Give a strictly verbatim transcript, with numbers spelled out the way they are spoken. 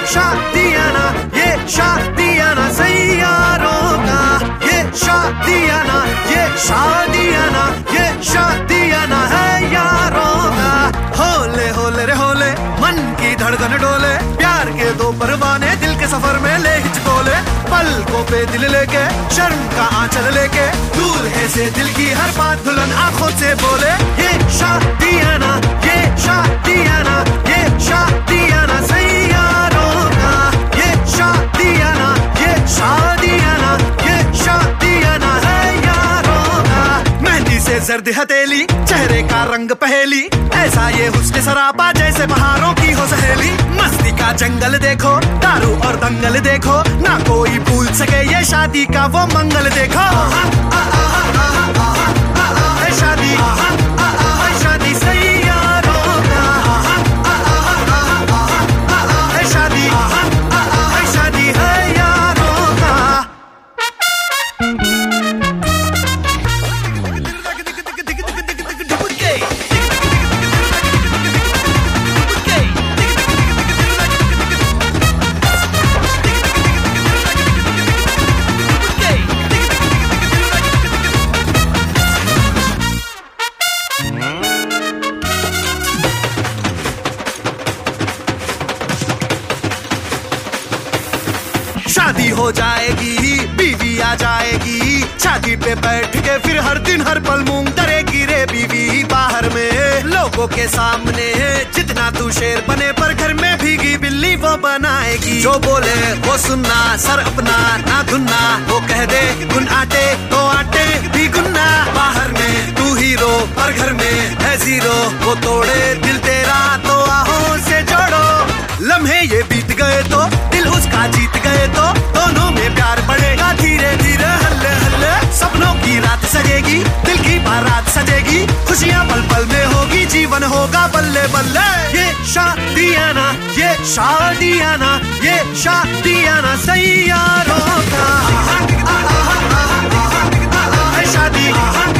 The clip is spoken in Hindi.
शादियाना ये शादियाना सैयारों का, ये शादियाना ये शादियाना ये शादियाना है यारों का। होले होले रे होले मन की धड़कन डोले, प्यार के दो परवाने दिल के सफर में ले हिचकोले। पलकों पे दिल लेके शर्म का आंचल लेके, दूर है से दिल की हर बात दुल्हन आंखों से बोले। ये शादियाना ये शादियाना ये शादियाना सैयारों का, ये शादियाना ये शादियाना ये शादियाना है यारों का। मेहंदी से जर्द हथेली, चेहरे का रंग पहेली, ऐसा ये हुस्न सरापा जैसे बहारों की हो सहेली। मस्ती का जंगल देखो, दारू और दंगल देखो, ना कोई भूल सके ये शादी का वो मंगल देखो। शादी शादी सैयारों का, शादी शादी है यारों का। शादी हो जाएगी, बीवी आ जाएगी, शादी पे बैठ के फिर हर दिन हर पल मूंग करेगी रे बीवी। बाहर में लोगों के सामने जितना तू शेर बने, पर घर में भीगी बिल्ली वो बनाएगी। जो बोले वो सुनना, सर अपना ना धुनना, वो कह दे गुन आटे तो आटे भी गुन्ना। बाहर में तू हीरो पर घर में है जीरो, वो तोड़े दिल तेरा तो आहों से जोड़ो। लम्हे ये बीत गए तो दिल उसका जीत गए तो, दोनों में प्यार बढ़ेगा धीरे धीरे हल्ले हल्ले। सपनों की रात सजेगी, दिल की बारात सजेगी, खुशियां पल पल में होगी, जीवन होगा बल्ले बल्ले। ये शादियाना ये शादियाना ये शादियाना सैयारों का, शादी